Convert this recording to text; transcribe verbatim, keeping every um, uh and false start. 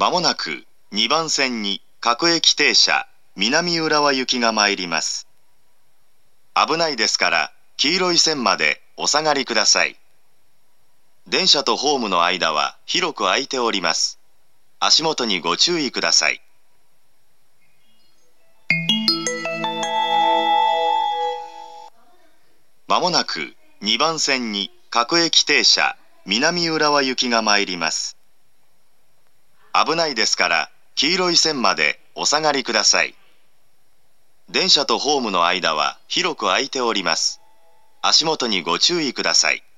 まもなくにばん線に各駅停車南浦和行きが参ります。危ないですから黄色い線までお下がりください。電車とホームの間は広く空いております。足元にご注意ください。まもなくにばん線に各駅停車南浦和行きが参ります。危ないですから黄色い線までお下がりください。電車とホームの間は広く空いております。足元にご注意ください。